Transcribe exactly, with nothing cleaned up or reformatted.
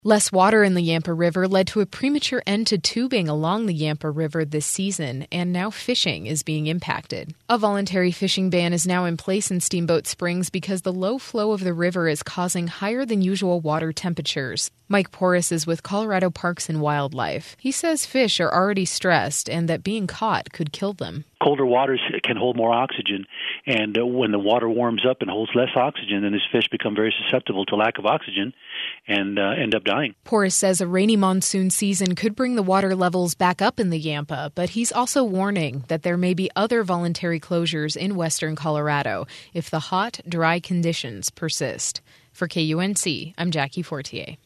Less water in the Yampa River led to a premature end to tubing along the Yampa River this season, and now fishing is being impacted. A voluntary fishing ban is now in place in Steamboat Springs because the low flow of the river is causing higher than usual water temperatures. Mike Porras is with Colorado Parks and Wildlife. He says fish are already stressed and that being caught could kill them. Colder waters can hold more oxygen, and uh, when the water warms up and holds less oxygen, then these fish become very susceptible to lack of oxygen and uh, end up dying. Porras says a rainy monsoon season could bring the water levels back up in the Yampa, but he's also warning that there may be other voluntary closures in western Colorado if the hot, dry conditions persist. For K U N C, I'm Jackie Fortier.